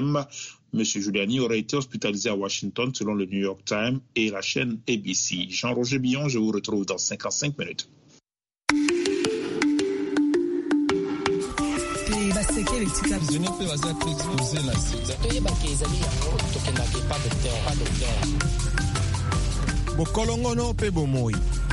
système. M. Giuliani aurait été hospitalisé à Washington selon le New York Times et la chaîne ABC. Jean-Roger Billon, je vous retrouve dans 55 minutes. Bokolongono pe bomoi.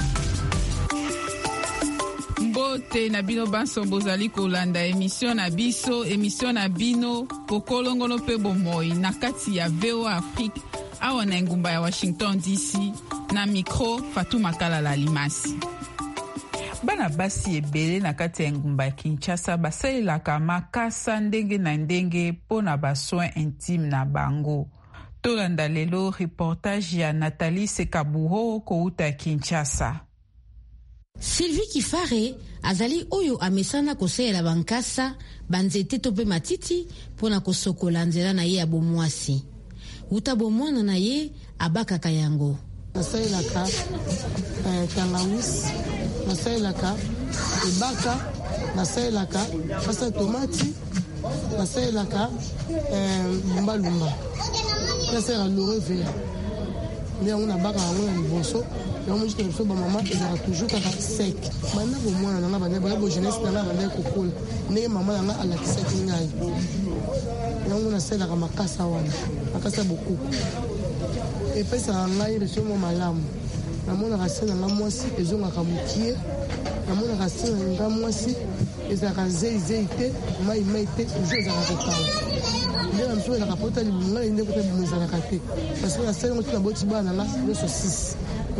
Bote na bino banso bozali kolanda émission na bino bokolongono pe bomoi na kati ya VOA Afrique awa na ngumba ya Washington DC na micro Fatou Makala Alimasi. Bana basi ebele na kati ya ngumba ya Kinshasa basalelaka makasa ndenge na ndenge pona basoin intime na bango. Tolanda lelo reportage ya Nathalie Sekabuho kouta Kinshasa. Sylvie Kifare azali oyo amesana kosalela bankasa banzete to pe matiti pona kosokola nzela na ye ya bomwasi. Uta bomwana na ye abakaka yango. Nasaelaka tangawis, nasaelaka ebaka, nasaelaka fasa tomati, nasaelaka lumba. Nasaelaka loreve. Ndeyango nabaka yango na liboso. Donc moi je te fais maman et ça toujours kaka sec. Maintenant pour moi na bana ba jeunesse na bana ko cool. Ne maman na ala sec ngai. Donc on a ça la makasa wana. Makasa beaucoup. Et puis ça ngai le somo malamu. Na mona rasena na mwasi ezonga kamukie. Na mona rasena nga mwasi ezaka zeite mai te toujours za kokala. Ndio msho na kapota libunga inde ko te bumeza kate. Parce que la scène on a boti bana là le saucisse.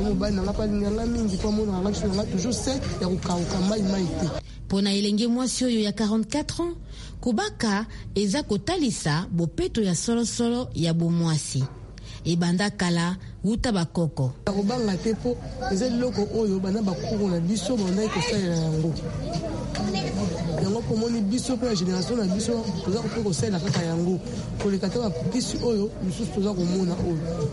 Pona elenge mwasi oyo ya 44 ans, kubaka eza kotalisa bopeto ya solo ya bomwasi. Ebanda kala uta bakoko. Kobanga tepo eza loko oyo bana bakoko na biso banda kosalela yango. Yango komoni biso pe génération na biso toza kosalela kaka yango. Kolekata ba kisi oyo biso toza komona oyo.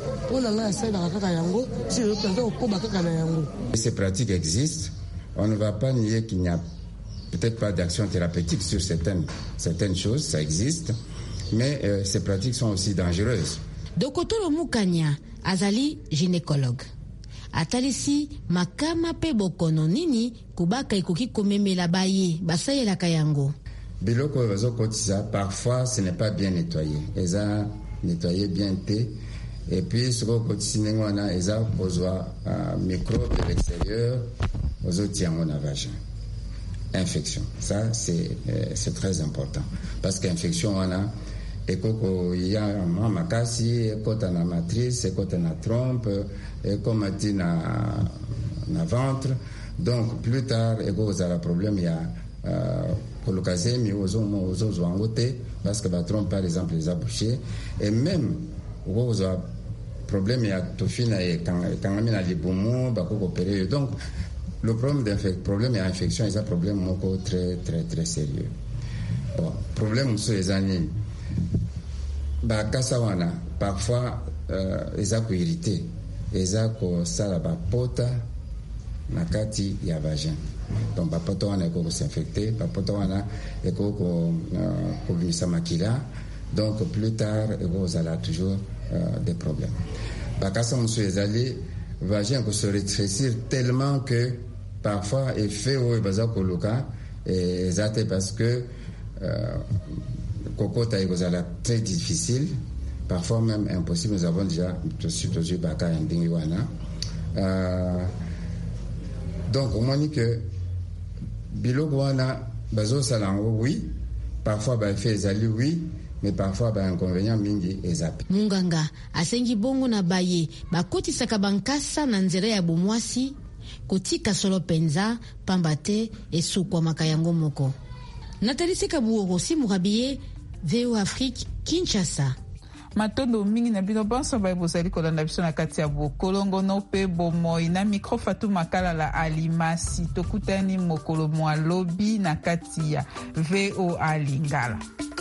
Ces pratiques existent. On ne va pas nier qu'il n'y a peut-être pas d'action thérapeutique sur certaines choses, ça existe, mais ces pratiques sont aussi dangereuses. Dokotoro Mukanya azali gynécologue. Atalisi makama pe bokono nini kubaka ikoki komemela baye basayela kayango. Biloko bazokotisa parfois ce n'est pas bien nettoyé. Eza nettoyé bien té. Et puis, ce qu'on continue, on a besoin de microbes de l'extérieur, aux autres, on a vagin. Infection. Ça, c'est très important. Parce qu'infection, on a, et il y a un makasi, et quand on a matrice, et quand on a trompe, et comme on dit, na ventre. Donc, plus tard, et quand on a le problème, il y a, pour l'occasion, mais aux autres, parce que la trompe, par exemple, les a bouchés. Et même, vous avez problème ya tofina et quand on a les poumons bako opérer. Donc le problème ya infection est un problème moko très très très sérieux. Bon, problème sur les années ba kasawana parfois ils ont irrité, ils ont sala ba pota nakati ya vagin. Donc ba pota wana ko s'infecter, ba pota wana ko ko bimisa makila. Donc plus tard vous allez toujours des problèmes. Bakasa monsieur ezali vagin ko se rétrécir tellement que parfois effet au baza koloka et exact parce que kokota ezala très difficile, parfois même impossible. Nous avons déjà surtout baka ndingi wana. Donc on dit que biloko wana bazo salango oui, parfois ba effet ezali oui. Mais parfois ba inconvénient mingi ezapi. Munganga asengi bongo na baye bakotisaka bankasa na nzela ya bomwasi kotika solo penza pambate esukwa makayango moko. Nathalie Sekabuho si murabiye VOA Afrique Kinshasa. Matondo mingi na bino banso ba bozali kolanda biso na kati ya bokolongo no pe bomoi na micro Fatou Makala Alimasi tokutani mokolo mwa lobi na kati ya VOA Lingala.